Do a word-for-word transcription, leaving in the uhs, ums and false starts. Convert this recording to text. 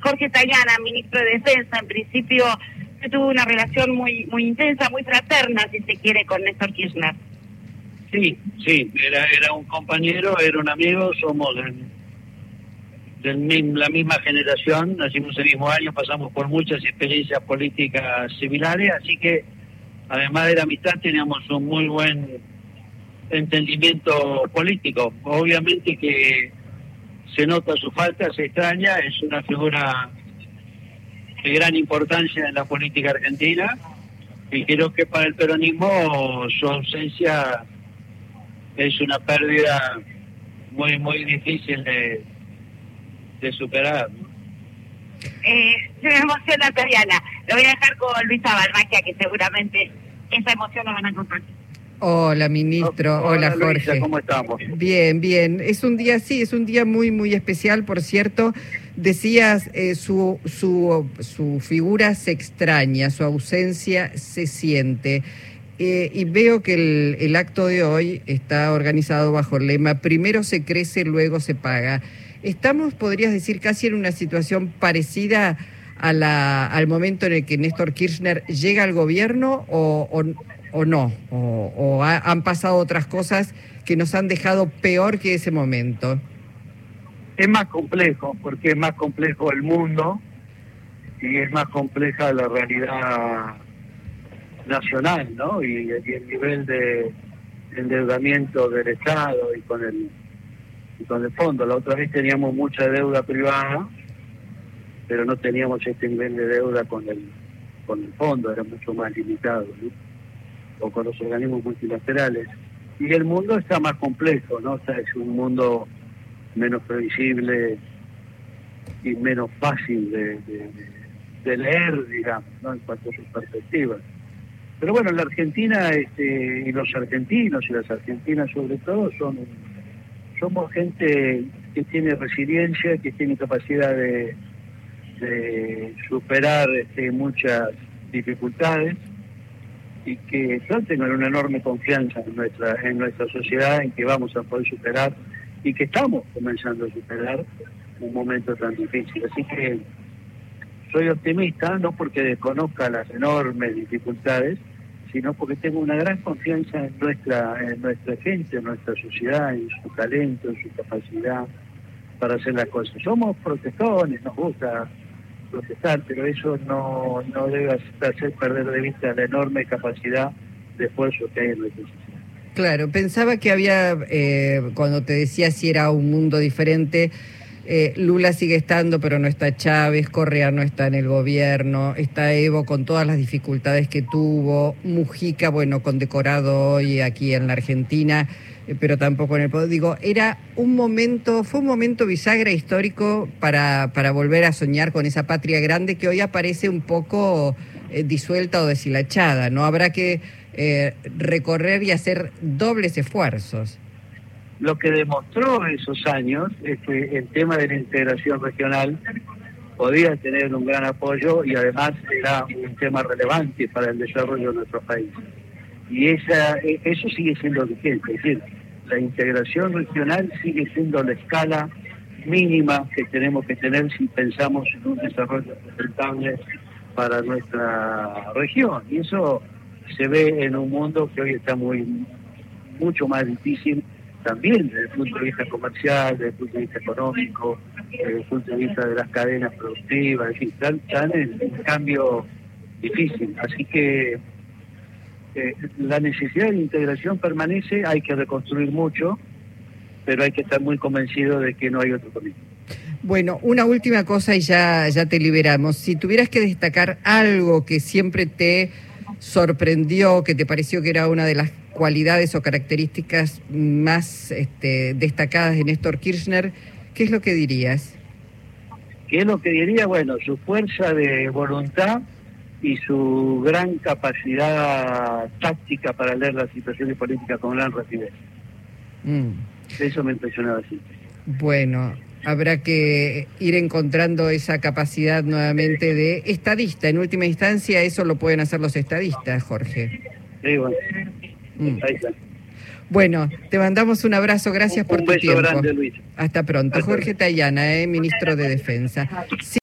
Jorge Tayana, ministro de Defensa. En principio se tuvo una relación muy muy intensa, muy fraterna, si se quiere, con Néstor Kirchner. Sí, sí, era era un compañero, era un amigo, somos del, del mismo, la misma generación, nacimos el mismo año, pasamos por muchas experiencias políticas similares, así que además de la amistad teníamos un muy buen entendimiento político. Obviamente que se nota su falta, se extraña, es una figura de gran importancia en la política argentina y creo que para el peronismo su ausencia es una pérdida muy muy difícil de, de superar, ¿no? Eh, se me emociona Tayana. Lo voy a dejar con Luisa Balmaquia, que seguramente esa emoción la van a compartir. Hola, ministro. Hola, Hola Jorge. Luisa, ¿cómo estamos? Bien, bien. Es un día, sí, es un día muy, muy especial, por cierto. Decías, eh, su, su, su figura se extraña, su ausencia se siente. Eh, y veo que el, el acto de hoy está organizado bajo el lema primero se crece, luego se paga. Estamos, podrías decir, casi en una situación parecida a la, al momento en el que Néstor Kirchner llega al gobierno o, o, o no, o, o ha, han pasado otras cosas que nos han dejado peor que ese momento. Es más complejo, porque es más complejo el mundo y es más compleja la realidad nacional, ¿no? Y, y el nivel de endeudamiento del Estado y con el y con el fondo. La otra vez teníamos mucha deuda privada, pero no teníamos este nivel de deuda con el con el fondo, era mucho más limitado, ¿no? O con los organismos multilaterales. Y el mundo está más complejo, ¿no? O sea, es un mundo menos previsible y menos fácil de, de, de leer, digamos, ¿no? En cuanto a sus perspectivas. Pero bueno, la Argentina este, y los argentinos y las argentinas sobre todo son somos gente que tiene resiliencia, que tiene capacidad de, de superar este, muchas dificultades y que yo tengo una enorme confianza en nuestra en nuestra sociedad, en que vamos a poder superar y que estamos comenzando a superar un momento tan difícil. Así que soy optimista, no porque desconozca las enormes dificultades, sino porque tengo una gran confianza en nuestra en nuestra gente, en nuestra sociedad, en su talento, en su capacidad para hacer las cosas. Somos protestones, nos gusta protestar, pero eso no, no debe hacer perder de vista la enorme capacidad de esfuerzo que hay en nuestra sociedad. Claro, pensaba que había, eh, cuando te decía si era un mundo diferente, eh, Lula sigue estando, pero no está Chávez, Correa no está en el gobierno, está Evo con todas las dificultades que tuvo, Mujica, bueno, condecorado hoy aquí en la Argentina, eh, pero tampoco en el poder. Digo, era un momento, fue un momento bisagra histórico para, para volver a soñar con esa patria grande que hoy aparece un poco eh, disuelta o deshilachada, ¿no? Habrá que eh, recorrer y hacer dobles esfuerzos. Lo que demostró esos años es que el tema de la integración regional podía tener un gran apoyo y además era un tema relevante para el desarrollo de nuestro país. Y esa eso sigue siendo vigente, es decir, la integración regional sigue siendo la escala mínima que tenemos que tener si pensamos en un desarrollo sustentable para nuestra región. Y eso se ve en un mundo que hoy está muy mucho más difícil, también desde el punto de vista comercial, desde el punto de vista económico, desde el punto de vista de las cadenas productivas, es decir, están, están en un cambio difícil. Así que eh, la necesidad de integración permanece, hay que reconstruir mucho, pero hay que estar muy convencido de que no hay otro camino. Bueno, una última cosa y ya, ya te liberamos. Si tuvieras que destacar algo que siempre te sorprendió, que te pareció que era una de las cualidades o características más este, destacadas de Néstor Kirchner, ¿qué es lo que dirías? ¿Qué es lo que diría? Bueno, su fuerza de voluntad y su gran capacidad táctica para leer las situaciones políticas con gran rapidez. Mm. Eso me impresionaba siempre. Bueno, habrá que ir encontrando esa capacidad nuevamente de estadista. En última instancia, eso lo pueden hacer los estadistas, Jorge. Sí, bueno. Mm. Ahí está. Bueno, te mandamos un abrazo, gracias un, por un tu beso tiempo. Grande, Luis. Hasta pronto. Hasta Jorge Tayana, eh, ministro de Defensa.